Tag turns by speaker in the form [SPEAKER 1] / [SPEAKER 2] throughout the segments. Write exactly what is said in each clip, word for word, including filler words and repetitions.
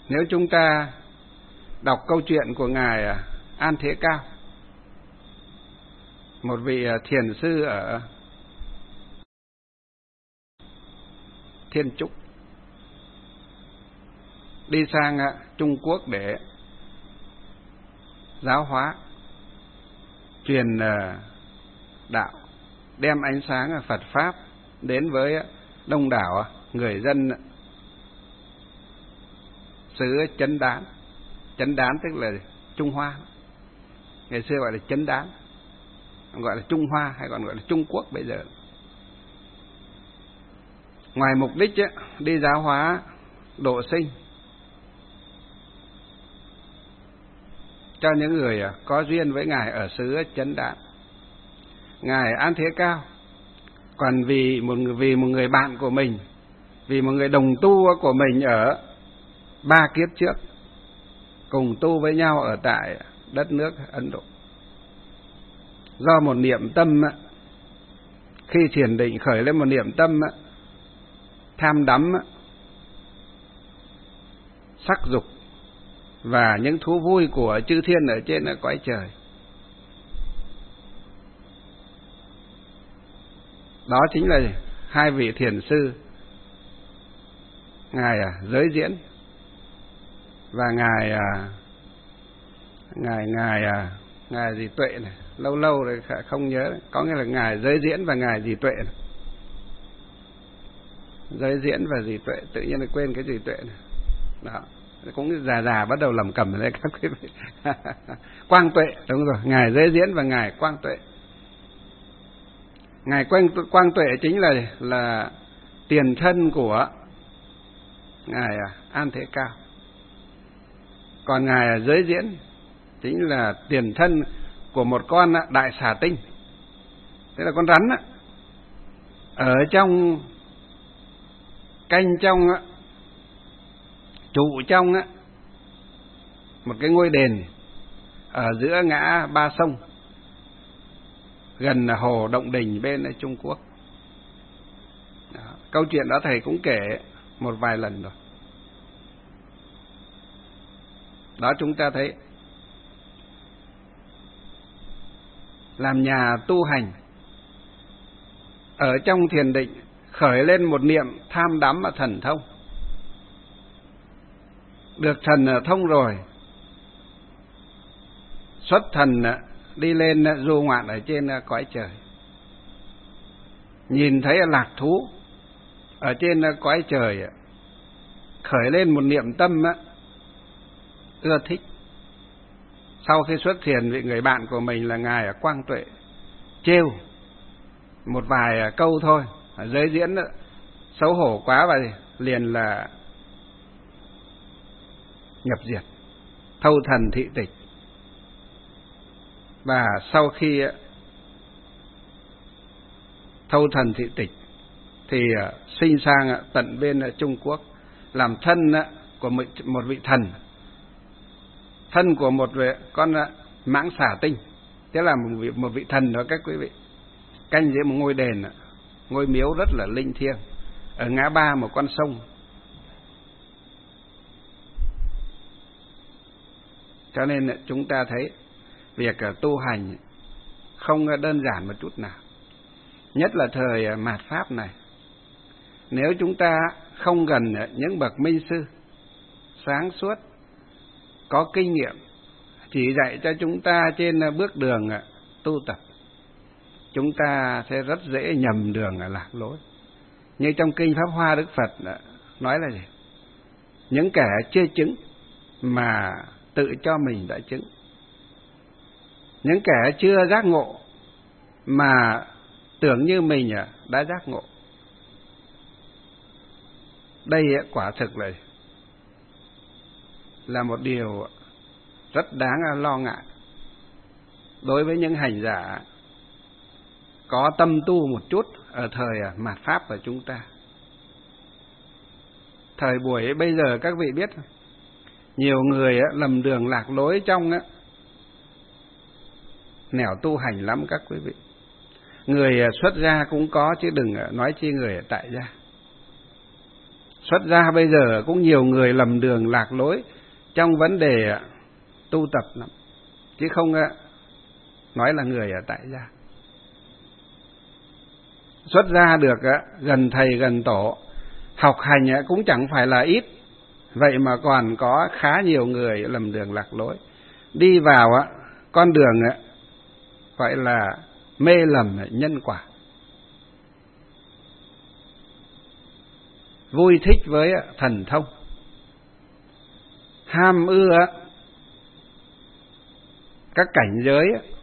[SPEAKER 1] Nếu chúng ta đọc câu chuyện của Ngài An Thế Cao, một vị thiền sư ở Thiên Trúc, đi sang Trung Quốc để giáo hóa, truyền đạo, đem ánh sáng Phật Pháp đến với đông đảo người dân xứ Chấn Đán. Chấn Đán tức là Trung Hoa, ngày xưa gọi là Chấn Đán, gọi là Trung Hoa hay còn gọi là Trung Quốc bây giờ. Ngoài mục đích ấy, đi giáo hóa độ sinh cho những người có duyên với Ngài ở xứ Chấn Đán, Ngài An Thế Cao còn vì một vì một người bạn của mình, vì một người đồng tu của mình ở ba kiếp trước, cùng tu với nhau ở tại đất nước Ấn Độ, do một niệm tâm, khi thiền định khởi lên một niệm tâm tham đắm sắc dục và những thú vui của chư thiên ở trên cõi trời. Đó chính là hai vị thiền sư, Ngài Giới Diễn và Ngài Ngài Ngài Ngài gì Tuệ này, lâu lâu rồi không nhớ, có nghĩa là Ngài Giới Diễn và Ngài gì Tuệ này. Giới Diễn và gì Tuệ, tự nhiên là quên cái gì Tuệ này. Đó, cũng già già bắt đầu lầm cầm đấy các quý vị. Quang Tuệ, đúng rồi, Ngài Giới Diễn và Ngài Quang Tuệ. Ngài Quang, Quang Tuệ chính là là tiền thân của Ngài An Thế Cao. Còn Ngài Giới Diễn chính là tiền thân của một con đại xà tinh, tức là con rắn á, ở trong canh trong trụ trong một cái ngôi đền ở giữa ngã ba sông, gần hồ Động Đình bên Trung Quốc. Đó, câu chuyện đó thầy cũng kể một vài lần rồi. Đó, chúng ta thấy làm nhà tu hành ở trong thiền định khởi lên một niệm tham đắm và thần thông, được thần thông rồi, xuất thần đi lên du ngoạn ở trên cõi trời, nhìn thấy lạc thú ở trên cõi trời, khởi lên một niệm tâm ưa thích. Sau khi xuất thiền, vị người bạn của mình là Ngài Quang Tuệ trêu một vài câu thôi, Giới Diễn xấu hổ quá và liền là nhập diệt, thâu thần thị tịch. Và sau khi thâu thần thị tịch thì sinh sang tận bên Trung Quốc, làm thân của một vị thần, thân của một con mãng xà tinh, tức là một vị, một vị thần đó các quý vị, canh dưới một ngôi đền, ngôi miếu rất là linh thiêng ở ngã ba một con sông. Cho nên chúng ta thấy việc tu hành không đơn giản một chút nào, nhất là thời mạt Pháp này. Nếu chúng ta không gần những bậc minh sư sáng suốt, có kinh nghiệm, chỉ dạy cho chúng ta trên bước đường tu tập, chúng ta sẽ rất dễ nhầm đường lạc lối. Như trong kinh Pháp Hoa, Đức Phật nói là gì? Những kẻ chưa chứng mà tự cho mình đã chứng, những kẻ chưa giác ngộ mà tưởng như mình đã giác ngộ. Đây quả thực là là một điều rất đáng lo ngại đối với những hành giả có tâm tu một chút ở thời mạt Pháp của chúng ta. Thời buổi bây giờ các vị biết, nhiều người lầm đường lạc lối trong nẻo tu hành lắm các quý vị. Người xuất gia cũng có chứ đừng nói chi người tại gia. Xuất gia bây giờ cũng nhiều người lầm đường lạc lối trong vấn đề tu tập lắm, chứ không nói là người ở tại gia. Xuất gia được gần thầy gần tổ, học hành cũng chẳng phải là ít, vậy mà còn có khá nhiều người lầm đường lạc lối, đi vào con đường gọi là mê lầm nhân quả, vui thích với thần thông, ham ưa các cảnh giới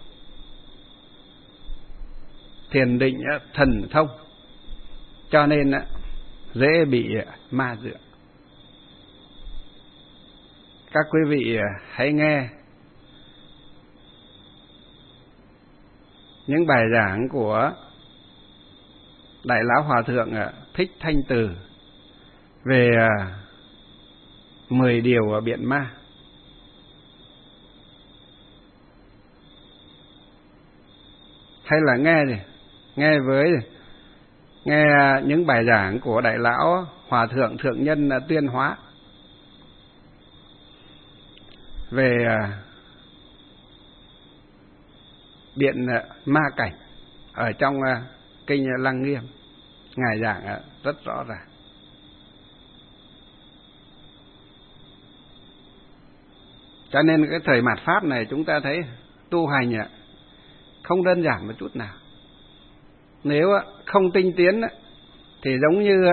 [SPEAKER 1] thiền định thần thông, cho nên dễ bị ma dựa. Các quý vị hãy nghe những bài giảng của Đại Lão Hòa Thượng Thích Thanh Từ về mười điều biện ma. Hay là nghe gì? Nghe với nghe những bài giảng của Đại Lão Hòa Thượng Thượng Nhân Tuyên Hóa về biện ma cảnh ở trong kinh Lăng Nghiêm. Ngài giảng rất rõ ràng. Cho nên cái thời mạt Pháp này chúng ta thấy tu hành không đơn giản một chút nào. Nếu không tinh tiến thì giống như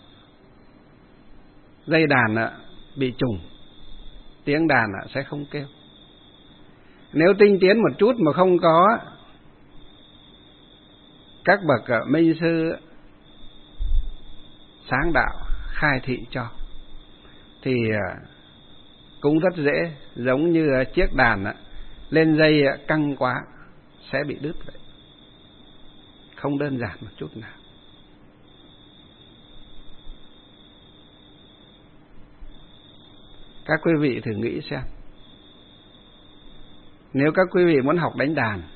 [SPEAKER 1] dây đàn bị trùng, tiếng đàn sẽ không kêu. Nếu tinh tiến một chút mà không có các bậc minh sư sáng đạo khai thị cho thì cũng rất dễ, giống như chiếc đàn lên dây căng quá sẽ bị đứt vậy. Không đơn giản một chút nào. Các quý vị thử nghĩ xem, nếu các quý vị muốn học đánh đàn,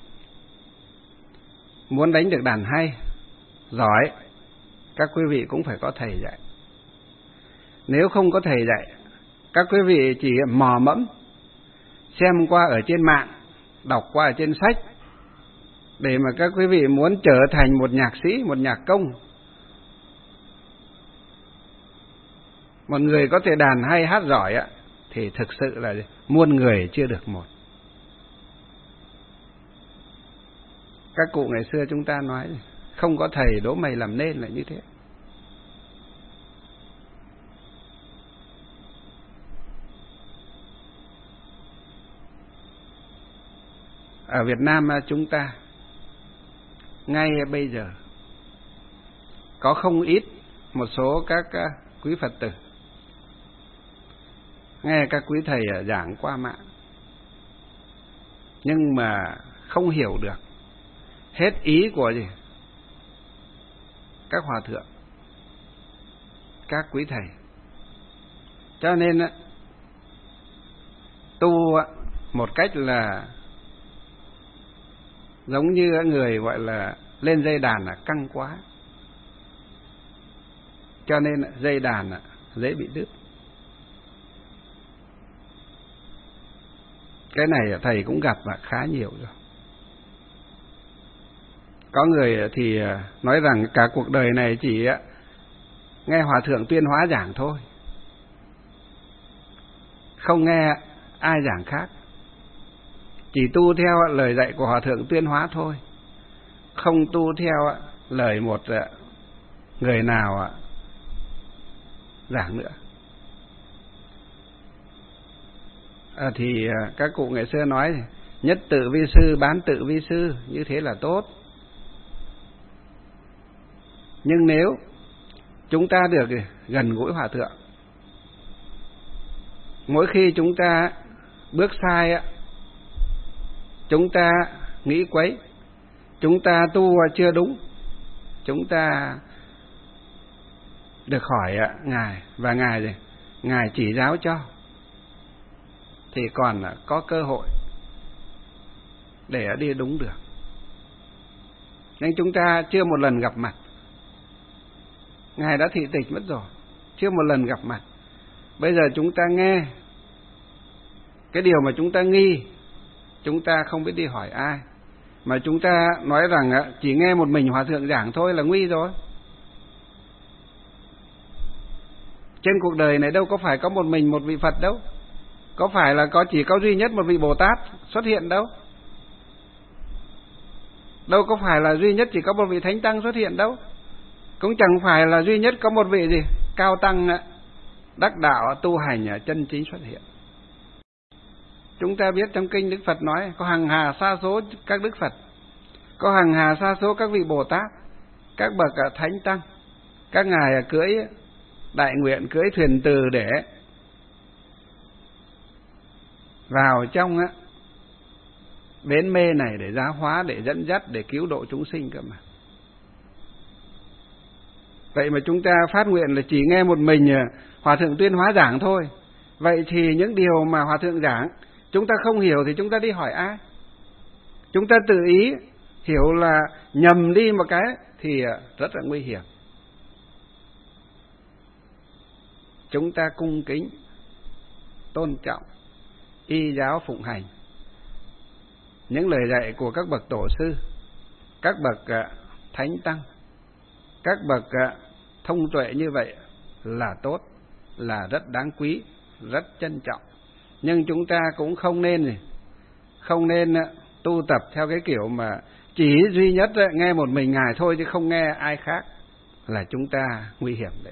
[SPEAKER 1] muốn đánh được đàn hay, giỏi, các quý vị cũng phải có thầy dạy. Nếu không có thầy dạy, các quý vị chỉ mò mẫm, xem qua ở trên mạng, đọc qua ở trên sách, để mà các quý vị muốn trở thành một nhạc sĩ, một nhạc công, một người có thể đàn hay hát giỏi á, thì thực sự là muôn người chưa được một. Các cụ ngày xưa chúng ta nói, không có thầy đố mày làm nên là như thế. Ở Việt Nam chúng ta ngay bây giờ có không ít một số các quý Phật tử nghe các quý thầy giảng qua mạng, nhưng mà không hiểu được hết ý của gì các hòa thượng, các quý thầy. Cho nên tu một cách là giống như người gọi là lên dây đàn là căng quá, cho nên dây đàn dễ bị đứt. Cái này thầy cũng gặp và khá nhiều rồi. Có người thì nói rằng cả cuộc đời này chỉ nghe Hòa Thượng Tuyên Hóa giảng thôi, không nghe ai giảng khác, chỉ tu theo lời dạy của Hòa Thượng Tuyên Hóa thôi, không tu theo lời một người nào giảng nữa. À, thì các cụ ngày xưa nói nhất tự vi sư, bán tự vi sư, như thế là tốt. Nhưng nếu chúng ta được gần gũi Hòa Thượng, mỗi khi chúng ta bước sai, chúng ta nghĩ quấy, chúng ta tu chưa đúng, chúng ta được hỏi Ngài, và Ngài gì? Ngài chỉ giáo cho, thì còn có cơ hội để đi đúng được. Nhưng chúng ta chưa một lần gặp mặt, Ngài đã thị tịch mất rồi, chưa một lần gặp mặt. Bây giờ chúng ta nghe cái điều mà chúng ta nghi, chúng ta không biết đi hỏi ai, mà chúng ta nói rằng chỉ nghe một mình hòa thượng giảng thôi là nguy rồi. Trên cuộc đời này đâu có phải có một mình một vị Phật đâu, có phải là có chỉ có duy nhất một vị Bồ Tát xuất hiện đâu, đâu có phải là duy nhất chỉ có một vị Thánh Tăng xuất hiện đâu, cũng chẳng phải là duy nhất có một vị gì cao tăng đắc đạo tu hành chân chính xuất hiện. Chúng ta biết trong kinh Đức Phật nói có hàng hà sa số các Đức Phật, có hàng hà sa số các vị Bồ Tát, các bậc Thánh Tăng, các ngài cưỡi đại nguyện, cưỡi thuyền từ để vào trong á bến mê này để giáo hóa, để dẫn dắt, để cứu độ chúng sinh cơ mà. Vậy mà chúng ta phát nguyện là chỉ nghe một mình Hòa Thượng tuyên hóa giảng thôi. Vậy thì những điều mà Hòa Thượng giảng chúng ta không hiểu thì chúng ta đi hỏi ai? Chúng ta tự ý hiểu là nhầm đi một cái thì rất là nguy hiểm. Chúng ta cung kính, tôn trọng, y giáo phụng hành những lời dạy của các bậc tổ sư, các bậc Thánh Tăng, các bậc thông tuệ như vậy là tốt, là rất đáng quý, rất trân trọng. Nhưng chúng ta cũng không nên không nên tu tập theo cái kiểu mà chỉ duy nhất nghe một mình ngài thôi chứ không nghe ai khác, là chúng ta nguy hiểm đấy.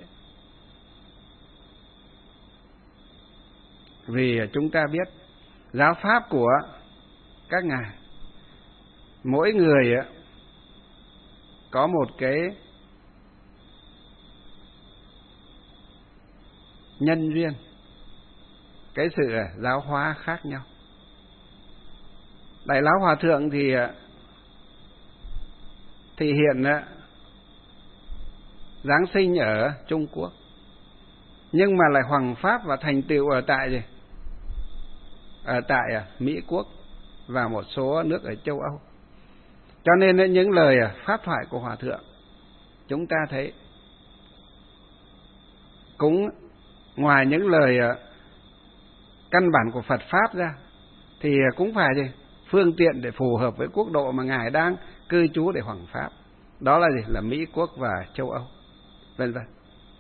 [SPEAKER 1] Vì chúng ta biết giáo pháp của các ngài, mỗi người có một cái nhân duyên, cái sự giáo hóa khác nhau. Đại Lão Hòa Thượng thì thì hiện giáng sinh ở Trung Quốc, nhưng mà lại hoằng pháp và thành tựu ở tại gì? Ở tại Mỹ Quốc và một số nước ở châu Âu. Cho nên những lời pháp thoại của Hòa Thượng chúng ta thấy cũng ngoài những lời căn bản của Phật Pháp ra thì cũng phải gì? Phương tiện để phù hợp với quốc độ mà ngài đang cư trú để hoằng pháp. Đó là gì? Là Mỹ Quốc và châu Âu, vân vân.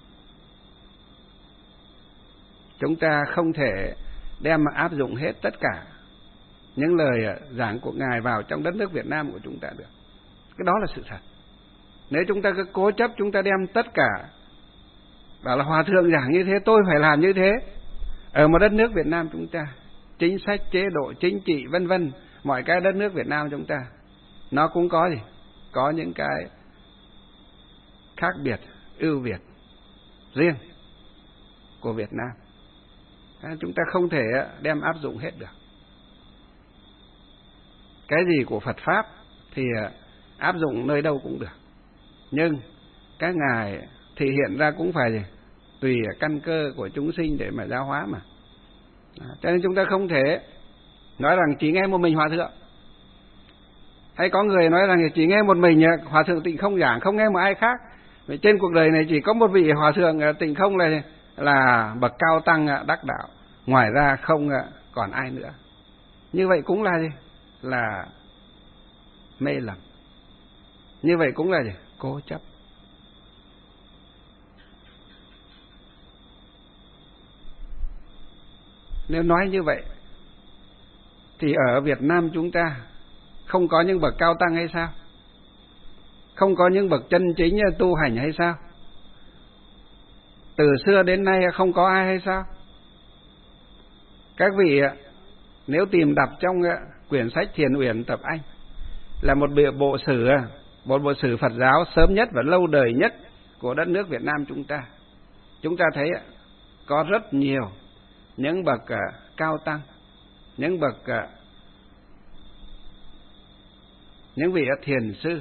[SPEAKER 1] Chúng ta không thể đem mà áp dụng hết tất cả những lời giảng của ngài vào trong đất nước Việt Nam của chúng ta được. Cái đó là sự thật. Nếu chúng ta cứ cố chấp chúng ta đem tất cả bảo là Hòa Thượng giảng như thế tôi phải làm như thế, ở một đất nước Việt Nam chúng ta, chính sách, chế độ, chính trị, vân vân, mọi cái đất nước Việt Nam chúng ta nó cũng có gì? Có những cái khác biệt, ưu việt riêng của Việt Nam. Chúng ta không thể đem áp dụng hết được. Cái gì của Phật Pháp thì áp dụng nơi đâu cũng được, nhưng các ngài thì hiện ra cũng phải gì? Tùy căn cơ của chúng sinh để mà giáo hóa mà. Cho nên chúng ta không thể nói rằng chỉ nghe một mình Hòa Thượng. Hay có người nói rằng chỉ nghe một mình Hòa Thượng Tịnh Không giảng, không nghe một ai khác. Vậy trên cuộc đời này chỉ có một vị Hòa Thượng Tịnh Không là là bậc cao tăng đắc đạo, ngoài ra không còn ai nữa. Như vậy cũng là gì? Là mê lầm. Như vậy cũng là gì? Cố chấp. Nếu nói như vậy thì ở Việt Nam chúng ta không có những bậc cao tăng hay sao? Không có những bậc chân chính tu hành hay sao? Từ xưa đến nay không có ai hay sao? Các vị nếu tìm đọc trong quyển sách Thiền Uyển Tập Anh là một bộ sử, một bộ sử Phật giáo sớm nhất và lâu đời nhất của đất nước Việt Nam chúng ta, chúng ta thấy có rất nhiều những bậc cao tăng, những bậc những vị thiền sư,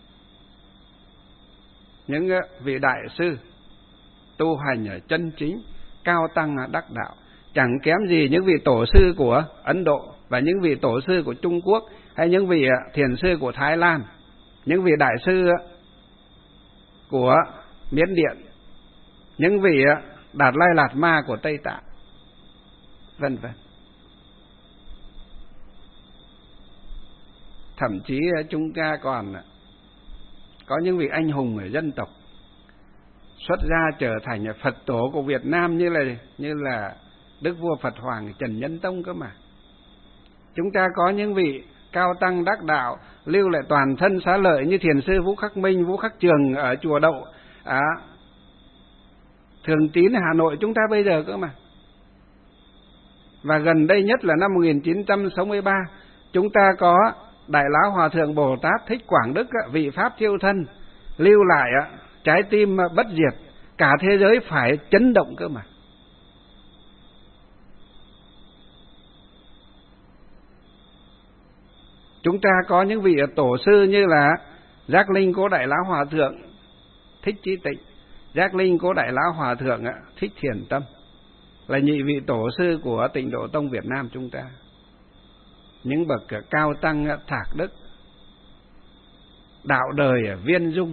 [SPEAKER 1] những vị đại sư tu hành ở chân chính, cao tăng đắc đạo, chẳng kém gì những vị tổ sư của Ấn Độ và những vị tổ sư của Trung Quốc, hay những vị thiền sư của Thái Lan, những vị đại sư của Miến Điện, những vị Đạt Lai Lạt Ma của Tây Tạng, vân vân. Thậm chí chúng ta còn có những vị anh hùng ở dân tộc xuất gia trở thành Phật tổ của Việt Nam, như là như là Đức vua Phật Hoàng Trần Nhân Tông cơ mà. Chúng ta có những vị cao tăng đắc đạo lưu lại toàn thân xá lợi như Thiền sư Vũ Khắc Minh, Vũ Khắc Trường ở chùa Đậu à, Thường Tín Hà Nội chúng ta bây giờ cơ mà. Và gần đây nhất là năm một nghìn chín trăm sáu mươi ba, chúng ta có Đại Lão Hòa Thượng Bồ Tát Thích Quảng Đức, vị Pháp Chiêu Thân, lưu lại trái tim bất diệt, cả thế giới phải chấn động cơ mà. Chúng ta có những vị tổ sư như là Giác Linh Cố Đại Lão Hòa Thượng Thích Trí Tịnh, Giác Linh Cố Đại Lão Hòa Thượng Thích Thiền Tâm, là nhị vị tổ sư của Tịnh Độ Tông Việt Nam chúng ta. Những bậc cao tăng thạc đức, đạo đời viên dung,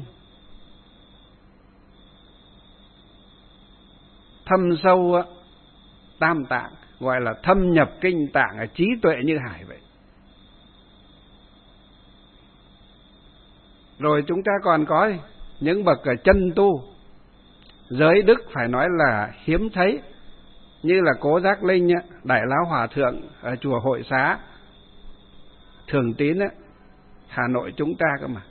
[SPEAKER 1] thâm sâu tam tạng, gọi là thâm nhập kinh tạng, trí tuệ như hải vậy. Rồi chúng ta còn có những bậc chân tu, giới đức phải nói là hiếm thấy, như là Cố Giác Linh, Đại Lão Hòa Thượng ở chùa Hội Xá, Thường Tín, Hà Nội chúng ta cơ mà.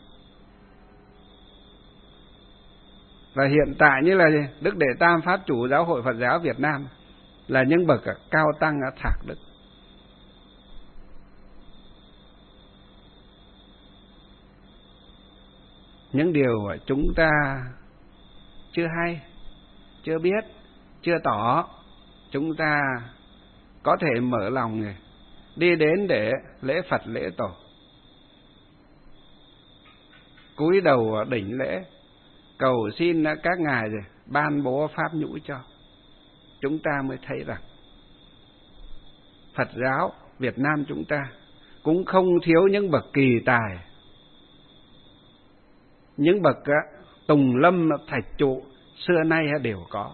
[SPEAKER 1] Và hiện tại như là Đức Đệ Tam Pháp Chủ Giáo hội Phật giáo Việt Nam, là những bậc cao tăng thạc đức. Những điều chúng ta chưa hay, chưa biết, chưa tỏ, chúng ta có thể mở lòng đi đến để lễ Phật lễ Tổ, cúi đầu đỉnh lễ, cầu xin các ngài ban bố pháp nhũ cho. Chúng ta mới thấy rằng Phật giáo Việt Nam chúng ta cũng không thiếu những bậc kỳ tài, những bậc tùng lâm thạch trụ xưa nay đều có.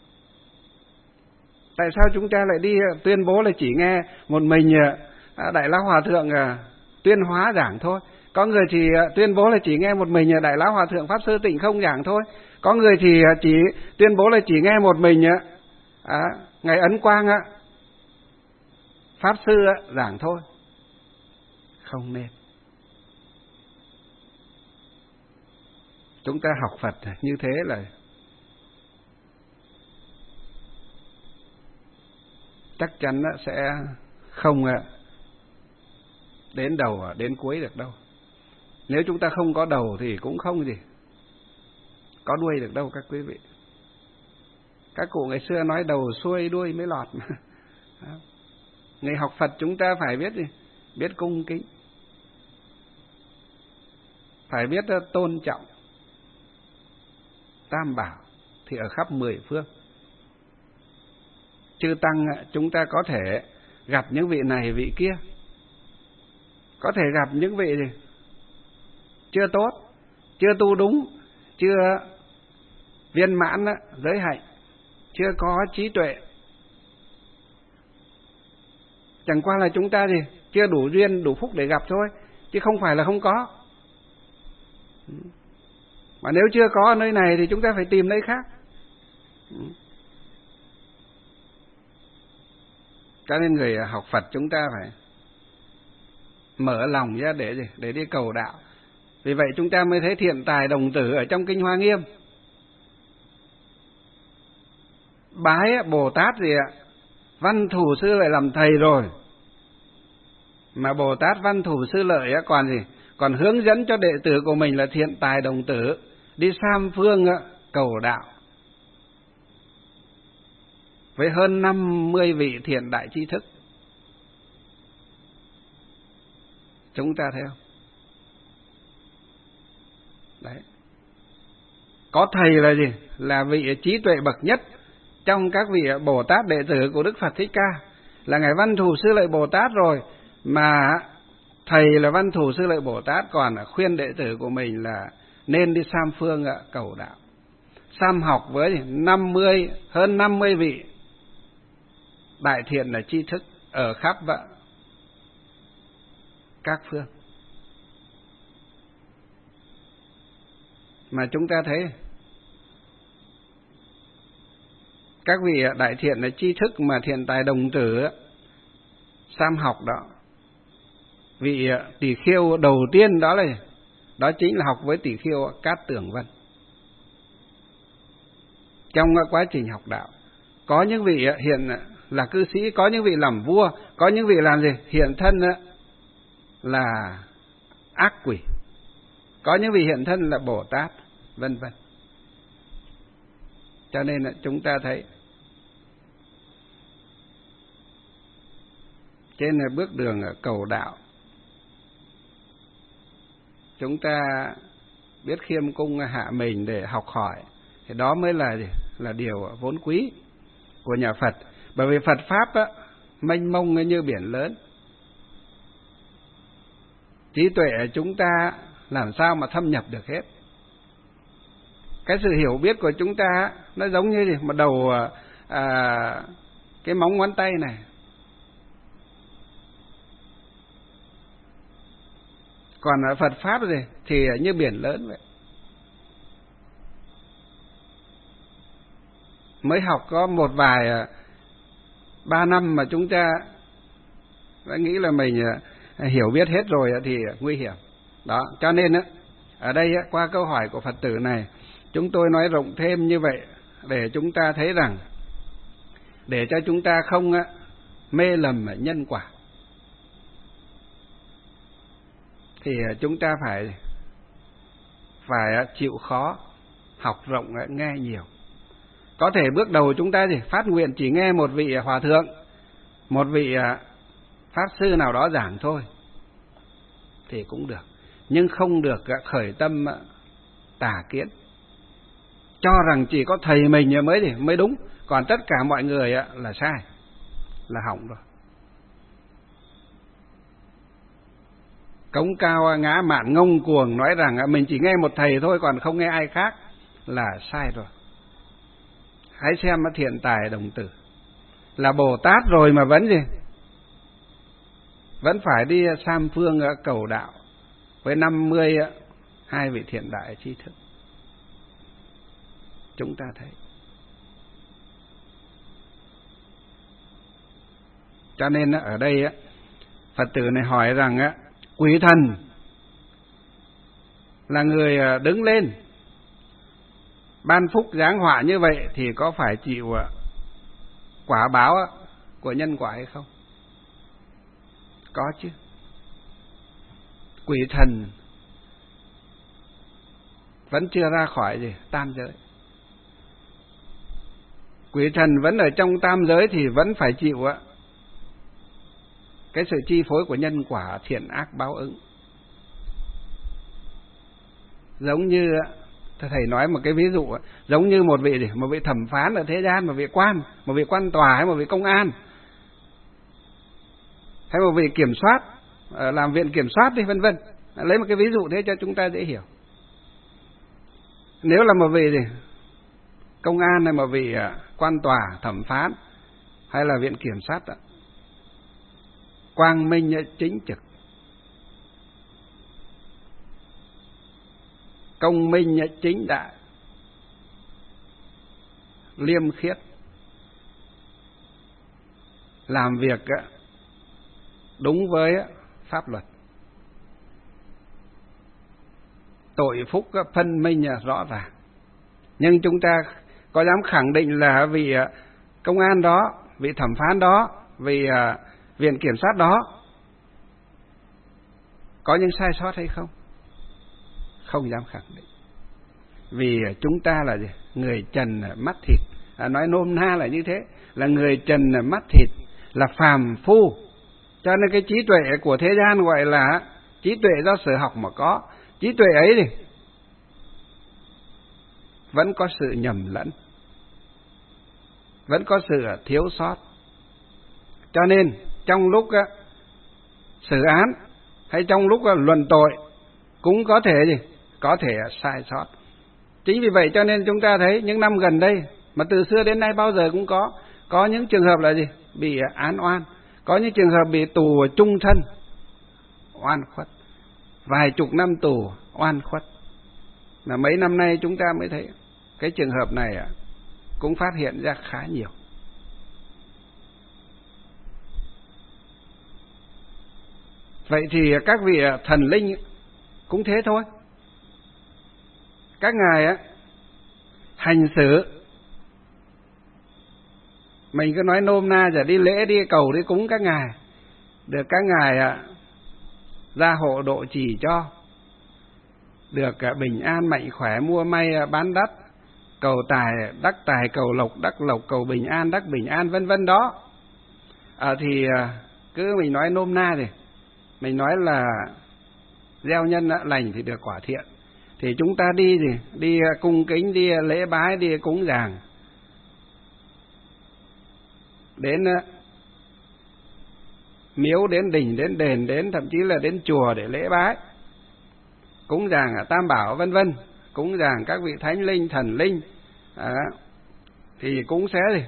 [SPEAKER 1] Tại sao chúng ta lại đi tuyên bố là chỉ nghe một mình Đại Lão Hòa Thượng tuyên hóa giảng thôi? Có người thì tuyên bố là chỉ nghe một mình Đại Lão Hòa Thượng Pháp Sư Tịnh Không giảng thôi. Có người thì chỉ tuyên bố là chỉ nghe một mình à, Ngài Ấn Quang Pháp Sư giảng thôi. Không nên. Chúng ta học Phật như thế là chắc chắn sẽ không đến đầu đến cuối được đâu. Nếu chúng ta không có đầu thì cũng không gì có đuôi được đâu các quý vị. Các cụ ngày xưa nói đầu xuôi đuôi mới lọt mà. Người học Phật chúng ta phải biết gì? Biết cung kính, phải biết tôn trọng Tam Bảo thì ở khắp mười phương. Chư tăng chúng ta có thể gặp những vị này vị kia, có thể gặp những vị gì chưa tốt, chưa tu đúng, chưa viên mãn giới hạnh, chưa có trí tuệ. Chẳng qua là chúng ta gì chưa đủ duyên đủ phúc để gặp thôi, chứ không phải là không có. Mà nếu chưa có ở nơi này thì chúng ta phải tìm nơi khác. Cho nên người học Phật chúng ta phải mở lòng ra để gì? Để đi cầu đạo. Vì vậy chúng ta mới thấy thiện tài đồng tử ở trong Kinh Hoa Nghiêm. Bái Bồ Tát gì ạ? Văn Thù Sư Lợi làm thầy rồi. Mà Bồ Tát Văn Thù Sư Lợi còn gì? Còn hướng dẫn cho đệ tử của mình là thiện tài đồng tử đi sam phương cầu đạo, với hơn năm mươi vị thiện đại tri thức. Chúng ta thấy không? Đấy. Có thầy là gì? Là vị trí tuệ bậc nhất trong các vị Bồ Tát đệ tử của Đức Phật Thích Ca, là Ngài Văn Thù Sư Lợi Bồ Tát rồi. Mà thầy là Văn Thù Sư Lợi Bồ Tát còn khuyên đệ tử của mình là nên đi sam phương cầu đạo. sum học với năm mươi hơn năm mươi vị đại thiện là tri thức ở khắp các phương. Mà chúng ta thấy các vị đại thiện là tri thức mà thiện tài đồng tử sum học đó, vị Tỷ Khiêu đầu tiên đó là đó chính là học với Tỷ Khiêu Cát Tường Vân. Trong quá trình học đạo, có những vị hiện là cư sĩ, có những vị làm vua, có những vị làm gì? Hiện thân là ác quỷ, có những vị hiện thân là Bồ Tát, vân vân. Cho nên là chúng ta thấy trên bước đường cầu đạo, chúng ta biết khiêm cung hạ mình để học hỏi, thì đó mới là là điều vốn quý của nhà Phật. Bởi vì Phật pháp á, mênh mông như biển lớn, trí tuệ chúng ta làm sao mà thâm nhập được hết. Cái sự hiểu biết của chúng ta nó giống như một đầu à, cái móng ngón tay này. Còn ở Phật pháp gì thì như biển lớn vậy. Mới học có một vài ba năm mà chúng ta đã nghĩ là mình hiểu biết hết rồi thì nguy hiểm. Đó, cho nên ở đây qua câu hỏi của Phật tử này, chúng tôi nói rộng thêm như vậy để chúng ta thấy rằng, để cho chúng ta không mê lầm nhân quả, thì chúng ta phải phải chịu khó, học rộng, nghe nhiều. Có thể bước đầu chúng ta gì phát nguyện chỉ nghe một vị hòa thượng, một vị pháp sư nào đó giảng thôi thì cũng được, nhưng không được khởi tâm tà kiến, cho rằng chỉ có thầy mình mới thì mới đúng, còn tất cả mọi người là sai, là hỏng rồi. Cống cao ngã mạn ngông cuồng nói rằng mình chỉ nghe một thầy thôi còn không nghe ai khác là sai rồi. Hãy xem thiện tài đồng tử là Bồ Tát rồi mà vẫn gì, vẫn phải đi sam phương cầu đạo với năm mươi hai vị thiện đại tri thức. Chúng ta thấy. Cho nên ở đây Phật tử này hỏi rằng quỷ thần là người đứng lên ban phúc giáng họa như vậy thì có phải chịu quả báo của nhân quả hay không? Có chứ. Quỷ thần vẫn chưa ra khỏi gì tam giới. Quỷ thần vẫn ở trong tam giới thì vẫn phải chịu cái sự chi phối của nhân quả thiện ác báo ứng. Giống như thầy nói một cái ví dụ, giống như một vị một vị thẩm phán ở thế gian, một vị quan, một vị quan tòa hay một vị công an, hay một vị kiểm soát, làm viện kiểm soát đi vân vân. Lấy một cái ví dụ thế cho chúng ta dễ hiểu. Nếu là một vị gì công an hay một vị quan tòa, thẩm phán hay là viện kiểm soát đó, quang minh chính trực, công minh chính đại, liêm khiết, làm việc đúng với pháp luật, tội phúc phân minh rõ ràng. Nhưng chúng ta có dám khẳng định là vị công an đó, vị thẩm phán đó, vị viện kiểm soát đó có những sai sót hay không? Không dám khẳng định. Vì chúng ta là gì? Người trần mắt thịt, à, nói nôm na là như thế, là người trần mắt thịt, là phàm phu. Cho nên cái trí tuệ của thế gian gọi là trí tuệ do sở học mà có. Trí tuệ ấy thì vẫn có sự nhầm lẫn, vẫn có sự thiếu sót. Cho nên trong lúc xử án hay trong lúc luận tội cũng có thể gì? Có thể sai sót. Chính vì vậy cho nên chúng ta thấy những năm gần đây, mà từ xưa đến nay bao giờ cũng có, có những trường hợp là gì? Bị án oan, có những trường hợp bị tù chung thân, oan khuất, vài chục năm tù, oan khuất. Mà mấy năm nay chúng ta mới thấy cái trường hợp này cũng phát hiện ra khá nhiều. Vậy thì các vị thần linh cũng thế thôi. Các ngài á hành xử, mình cứ nói nôm na giờ đi lễ đi cầu đi cúng các ngài, được các ngài à, gia hộ độ trì cho, được à, bình an mạnh khỏe, mua may à, bán đắt, cầu tài đắc tài, cầu lộc đắc lộc, cầu bình an đắc bình an, vân vân đó. À, thì à, cứ mình nói nôm na thì mình nói là gieo nhân á, lành thì được quả thiện. Thì chúng ta đi gì? Đi cung kính, đi lễ bái, đi cúng dường, đến miếu, đến đình, đến đền, đến thậm chí là đến chùa để lễ bái, cúng dường ở Tam Bảo vân vân, cúng dường các vị thánh linh, thần linh, à, thì cũng sẽ gì?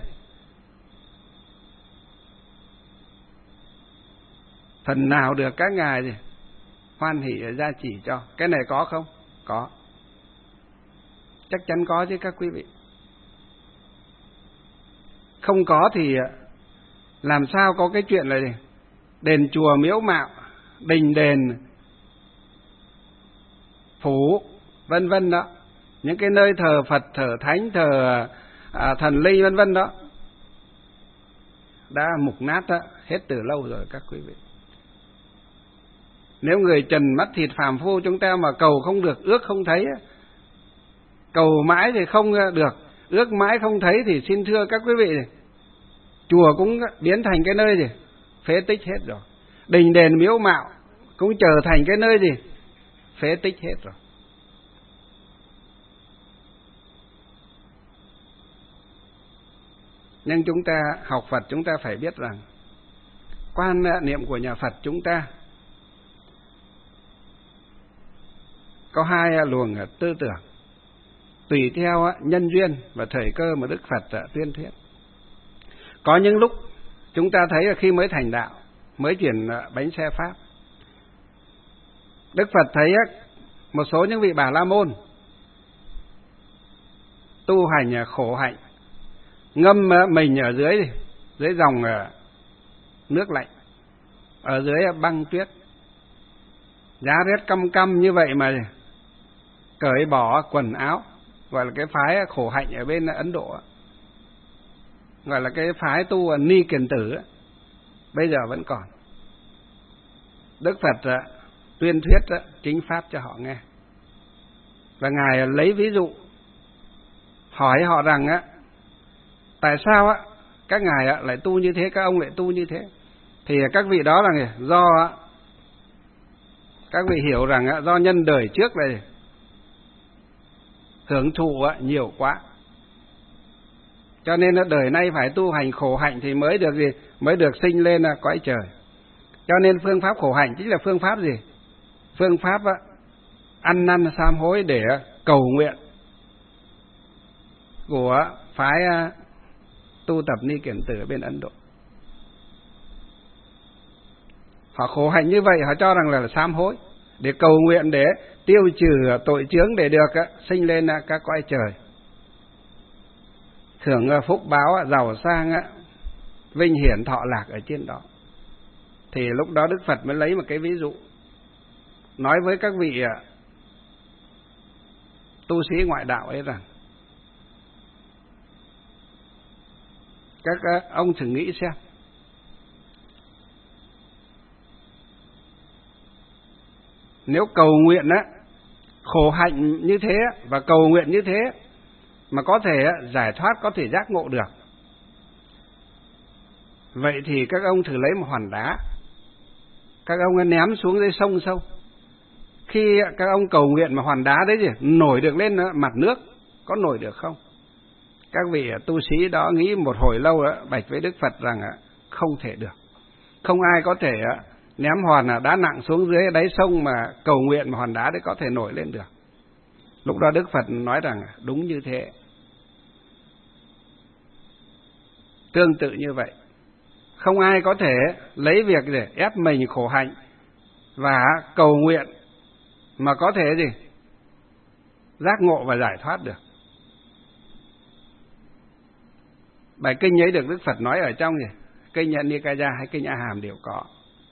[SPEAKER 1] Phần nào được các ngài gì? Hoan hỷ gia chỉ cho. Cái này có không? Có. Chắc chắn có chứ các quý vị. Không có thì làm sao có cái chuyện là gì? Đền chùa miếu mạo, đình đền, phủ, vân vân đó. Những cái nơi thờ Phật, thờ Thánh, thờ à, thần linh vân vân đó, đã mục nát đó, hết từ lâu rồi các quý vị. Nếu người trần mắt thịt phàm phu chúng ta mà cầu không được, ước không thấy, cầu mãi thì không được, ước mãi không thấy, thì xin thưa các quý vị, chùa cũng biến thành cái nơi gì? Phế tích hết rồi. Đình đền miếu mạo cũng trở thành cái nơi gì? Phế tích hết rồi. Nhưng chúng ta học Phật, chúng ta phải biết rằng quan niệm của nhà Phật chúng ta có hai luồng tư tưởng, tùy theo nhân duyên và thời cơ mà Đức Phật tuyên thuyết. Có những lúc chúng ta thấy là khi mới thành đạo, mới chuyển bánh xe Pháp, Đức Phật thấy một số những vị Bà La Môn tu hành khổ hạnh, ngâm mình ở dưới dưới dòng nước lạnh, ở dưới băng tuyết, giá rét căm căm như vậy mà cởi bỏ quần áo, gọi là cái phái khổ hạnh ở bên Ấn Độ, gọi là cái phái tu Ni Kiền Tử, bây giờ vẫn còn. Đức Phật tuyên thuyết chính pháp cho họ nghe, và ngài lấy ví dụ hỏi họ rằng á, tại sao á các ngài lại tu như thế, các ông lại tu như thế? Thì các vị đó là do các vị hiểu rằng do nhân đời trước này hưởng thụ nhiều quá, cho nên đời nay phải tu hành khổ hạnh thì mới được gì? Mới được sinh lên cõi trời. Cho nên phương pháp khổ hạnh chính là phương pháp gì? Phương pháp ăn năn sám hối để cầu nguyện của phái tu tập Ni Kiền Tử ở bên Ấn Độ. Họ khổ hạnh như vậy, họ cho rằng là sám hối, để cầu nguyện để tiêu trừ tội chướng, để được sinh lên các cõi trời, hưởng phúc báo giàu sang, vinh hiển thọ lạc ở trên đó. Thì lúc đó Đức Phật mới lấy một cái ví dụ nói với các vị tu sĩ ngoại đạo ấy rằng, các ông thử nghĩ xem, nếu cầu nguyện á, khổ hạnh như thế và cầu nguyện như thế mà có thể giải thoát, có thể giác ngộ được, vậy thì các ông thử lấy một hòn đá, các ông ném xuống dưới sông sâu. Khi các ông cầu nguyện mà hòn đá đấy gì nổi được lên mặt nước, có nổi được không? Các vị tu sĩ đó nghĩ một hồi lâu đó, bạch với Đức Phật rằng không thể được. Không ai có thể ném hòn đá nặng xuống dưới đáy sông mà cầu nguyện mà hòn đá đấy có thể nổi lên được. Lúc đó Đức Phật nói rằng đúng như thế. Tương tự như vậy, không ai có thể lấy việc để ép mình khổ hạnh và cầu nguyện mà có thể gì giác ngộ và giải thoát được. Bài kinh ấy được Đức Phật nói ở trong gì kinh Nikaya hay kinh A Hàm đều có.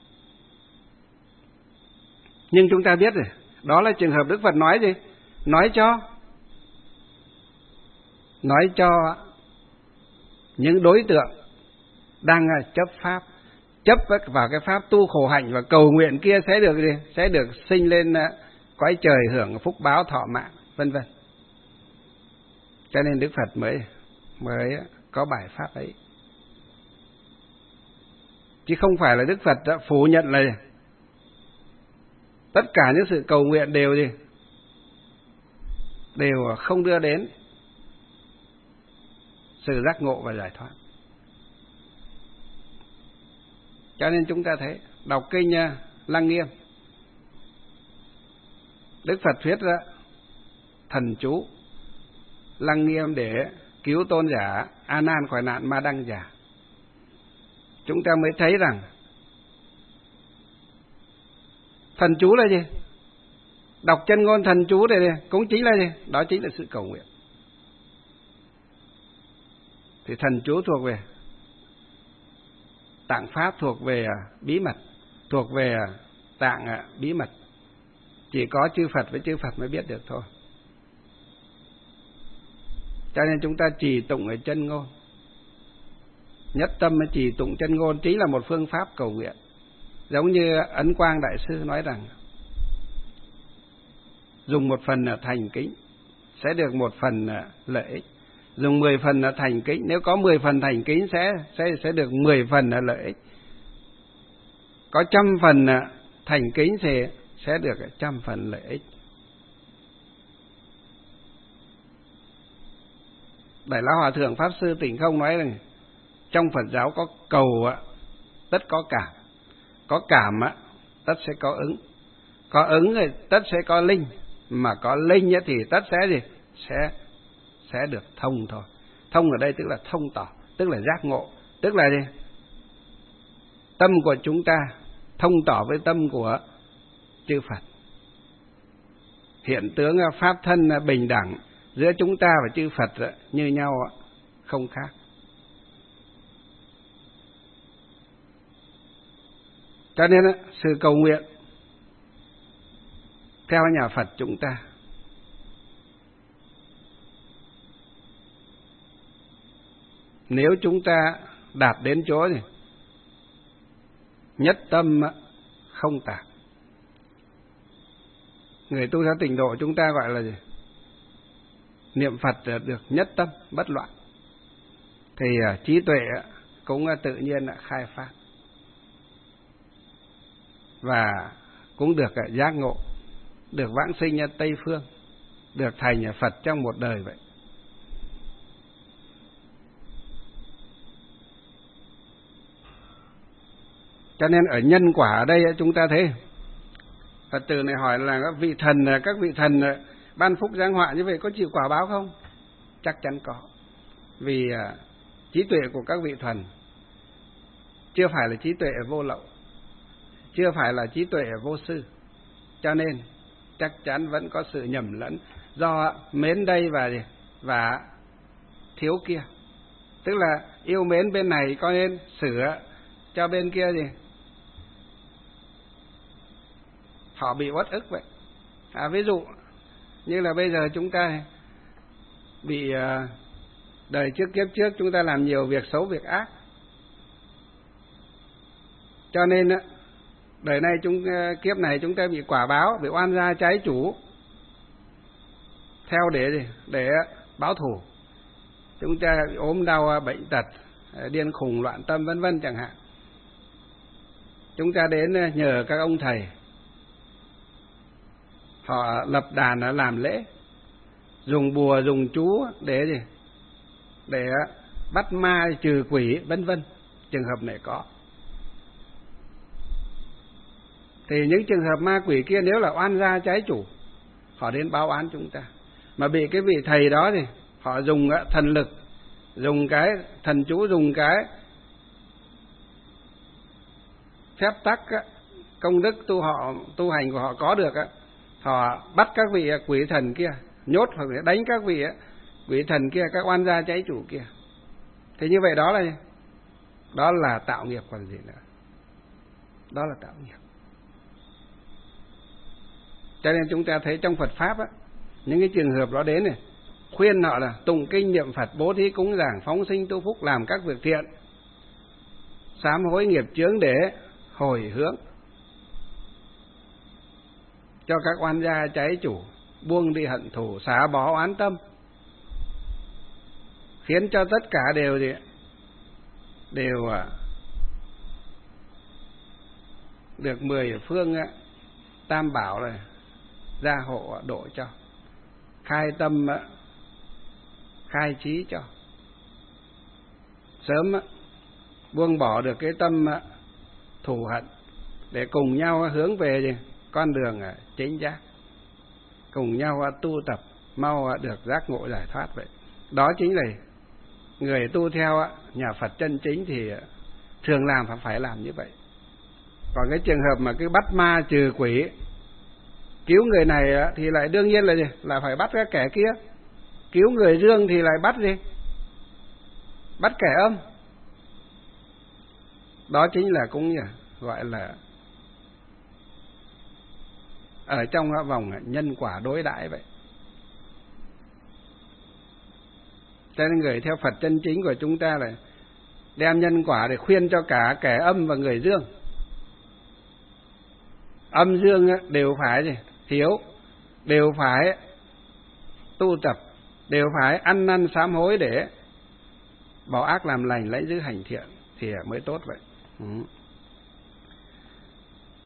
[SPEAKER 1] Nhưng chúng ta biết rồi, đó là trường hợp Đức Phật nói gì? Nói cho nói cho những đối tượng đang chấp pháp, chấp vào cái pháp tu khổ hạnh và cầu nguyện kia sẽ được gì? Sẽ được sinh lên cõi trời hưởng phúc báo thọ mạng, vân vân. Cho nên Đức Phật mới mới có bài pháp ấy. Chứ không phải là Đức Phật đã phủ nhận là tất cả những sự cầu nguyện đều gì? Đều không đưa đến sự giác ngộ và giải thoát. Cho nên chúng ta thấy đọc kinh Lăng Nghiêm, Đức Phật thuyết ra thần chú Lăng Nghiêm để cứu tôn giả A Nan khỏi nạn ma đăng giả. Chúng ta mới thấy rằng thần chú là gì? Đọc chân ngôn thần chú này cũng chính là gì? Đó chính là sự cầu nguyện. Thì thần chú thuộc về tạng pháp, thuộc về bí mật, thuộc về tạng bí mật. Chỉ có chư Phật với chư Phật mới biết được thôi. Cho nên chúng ta trì tụng ở chân ngôn. Nhất tâm trì tụng chân ngôn chính là một phương pháp cầu nguyện. Giống như Ấn Quang Đại Sư nói rằng dùng một phần thành kính sẽ được một phần lợi ích. Dùng mười phần thành kính, nếu có mười phần thành kính sẽ sẽ sẽ được mười phần lợi ích. Có trăm phần thành kính thì sẽ được trăm phần lợi ích. Đại Lão Hòa Thượng Pháp Sư Tịnh Không nói rằng trong Phật giáo có cầu tất có cảm, có cảm tất sẽ có ứng, có ứng thì tất sẽ có linh, mà có linh thì tất sẽ gì? Sẽ sẽ được thông thôi. Thông ở đây tức là thông tỏ, tức là giác ngộ, tức là gì? Tâm của chúng ta thông tỏ với tâm của chư Phật. Hiện tướng pháp thân bình đẳng giữa chúng ta và chư Phật như nhau, không khác. Cho nên sự cầu nguyện theo nhà Phật chúng ta nếu chúng ta đạt đến chỗ gì? Nhất tâm không tạp. Người tu theo tịnh độ chúng ta gọi là gì? Niệm Phật được nhất tâm bất loạn, thì trí tuệ cũng tự nhiên khai phát và cũng được giác ngộ, được vãng sinh Tây Phương, được thành Phật trong một đời vậy. Cho nên ở nhân quả ở đây chúng ta thấy Phật tử này hỏi là các vị thần, các vị thần ban phúc giáng họa như vậy có chịu quả báo không? Chắc chắn có. Vì trí tuệ của các vị thần chưa phải là trí tuệ vô lậu, chưa phải là trí tuệ vô sư, cho nên chắc chắn vẫn có sự nhầm lẫn do mến đây và và thiếu kia. Tức là yêu mến bên này có nên sửa cho bên kia gì? Họ bị uất ức vậy. À, ví dụ như là bây giờ chúng ta bị uh, đời trước kiếp trước chúng ta làm nhiều việc xấu việc ác, cho nên uh, đời này chúng uh, kiếp này chúng ta bị quả báo, bị oan gia trái chủ, theo để gì? Để uh, báo thù. Chúng ta bị ốm đau uh, bệnh tật, uh, điên khùng loạn tâm vân vân chẳng hạn. Chúng ta đến uh, nhờ các ông thầy, họ lập đàn làm lễ, dùng bùa dùng chú để gì? Để bắt ma trừ quỷ vân vân. Trường hợp này có. Thì những trường hợp ma quỷ kia nếu là oan gia trái chủ, họ đến báo án chúng ta. mà bị cái vị thầy đó thì họ dùng thần lực, dùng cái thần chú, dùng cái phép tắc công đức tu họ tu hành của họ có được á, họ bắt các vị quỷ thần kia, nhốt hoặc là đánh các vị quỷ thần kia, các oan gia cháy chủ kia. Thế như vậy đó là đó là tạo nghiệp còn gì nữa. Đó là tạo nghiệp. Cho nên chúng ta thấy trong Phật pháp á, những cái trường hợp đó đến này, khuyên họ là tụng kinh niệm Phật, bố thí cúng dường, phóng sinh tu phúc, làm các việc thiện, sám hối nghiệp chướng để hồi hướng, cho các oan gia cháy chủ, buông đi hận thù, xả bỏ oán tâm, khiến cho tất cả đều gì đều được mười phương tam bảo này gia hộ độ cho, khai tâm khai trí cho, sớm buông bỏ được cái tâm thù hận để cùng nhau hướng về gì con đường chính giác, cùng nhau tu tập mau được giác ngộ giải thoát. Vậy đó chính là người tu theo nhà Phật chân chính thì thường làm phải phải làm như vậy. Còn cái trường hợp mà cứ bắt ma trừ quỷ, cứu người này thì lại đương nhiên là gì? Là phải bắt cái kẻ kia. Cứu người dương thì lại bắt gì? Bắt kẻ âm. Đó chính là cũng gọi là ở trong vòng nhân quả đối đãi vậy. Cho nên người theo Phật chân chính của chúng ta là đem nhân quả để khuyên cho cả kẻ âm và người dương. Âm dương đều phải gì? Hiếu, đều phải tu tập, đều phải ăn năn sám hối để bỏ ác làm lành, lấy giữ hành thiện thì mới tốt vậy. Ừ.